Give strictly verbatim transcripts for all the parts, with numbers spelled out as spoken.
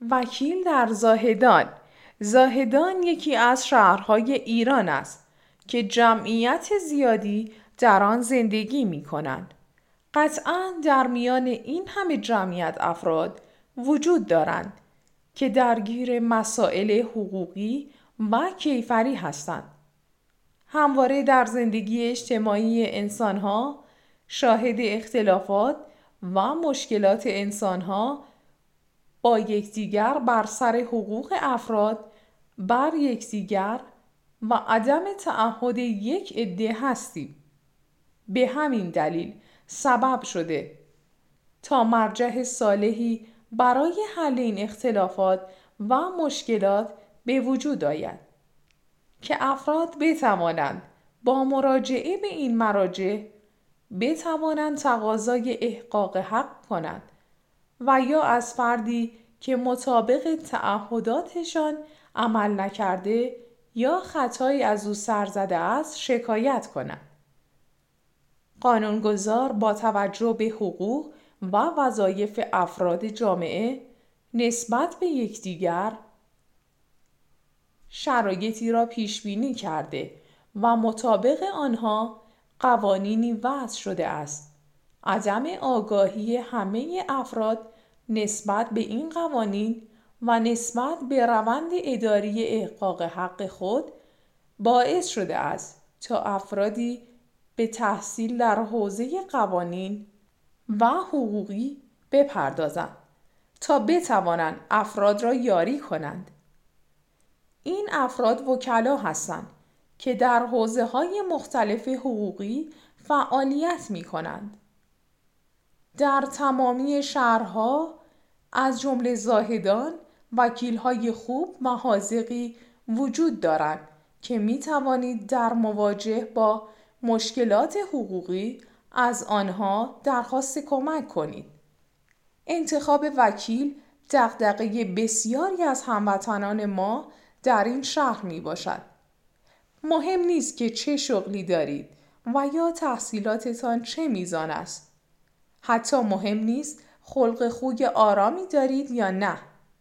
وکیل در زاهدان. زاهدان یکی از شهرهای ایران است که جمعیت زیادی در آن زندگی می کنند. قطعاً در میان این همه جمعیت افراد وجود دارند که درگیر مسائل حقوقی و کیفری هستند. همواره در زندگی اجتماعی انسانها شاهد اختلافات و مشکلات انسانها با یکدیگر بر سر حقوق افراد بر یکدیگر و عدم تعهد یک عده هستیم. به همین دلیل سبب شده تا مرجع صالحی برای حل این اختلافات و مشکلات به وجود آید که افراد بتوانند با مراجعه به این مراجع بتوانند تقاضای احقاق حق کنند و یا از فردی که مطابق تعهداتشان عمل نکرده یا خطایی از او سر زده است شکایت کنند. قانونگذار با توجه به حقوق و وظایف افراد جامعه نسبت به یکدیگر شرایطی را پیش بینی کرده و مطابق آنها قوانینی وضع شده است. عدم آگاهی همه افراد نسبت به این قوانین و نسبت به روند اداری احقاق حق خود باعث شده است تا افرادی به تحصیل در حوزه قوانین و حقوقی بپردازند تا بتوانند افراد را یاری کنند. این افراد وکلا هستند که در حوزه‌های مختلف حقوقی فعالیت می‌کنند. در تمامی شهرها از جمله زاهدان وکیل‌های خوب و حاذقی وجود دارند که می‌توانید در مواجهه با مشکلات حقوقی از آنها درخواست کمک کنید. انتخاب وکیل دغدغه بسیاری از هموطنان ما در این شهر می باشد. مهم نیست که چه شغلی دارید و یا تحصیلاتتان چه میزان است. حتی مهم نیست خلق خوی آرامی دارید یا نه.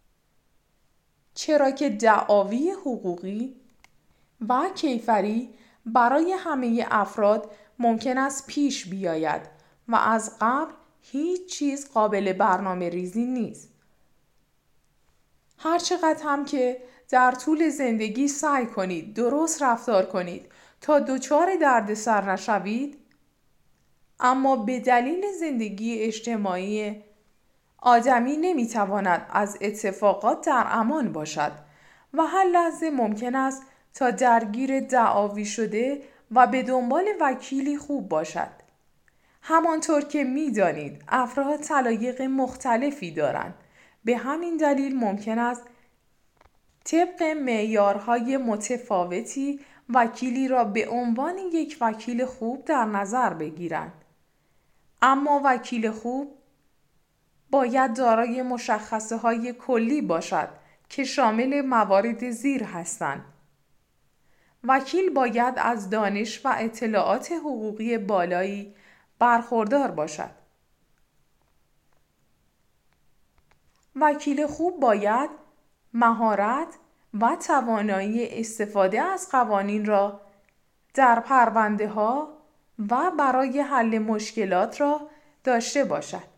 چرا که دعاوی حقوقی و کیفری برای همه افراد ممکن است پیش بیاید و از قبل هیچ چیز قابل برنامه ریزی نیست. هر چقدر هم که در طول زندگی سعی کنید درست رفتار کنید تا دچار دردسر نشوید، اما به دلیل زندگی اجتماعی آدمی نمیتواند از اتفاقات در امان باشد و هر لحظه ممکن است تا درگیر دعاوی شده و به دنبال وکیلی خوب باشد. همانطور که میدانید افراد سلایق مختلفی دارند. به همین دلیل ممکن است طبق معیارهای متفاوتی وکیلی را به عنوان یک وکیل خوب در نظر بگیرند. اما وکیل خوب باید دارای مشخصه‌های کلی باشد که شامل موارد زیر هستند. وکیل باید از دانش و اطلاعات حقوقی بالایی برخوردار باشد. وکیل خوب باید مهارت و توانایی استفاده از قوانین را در پرونده‌ها و برای حل مشکلات را داشته باشد.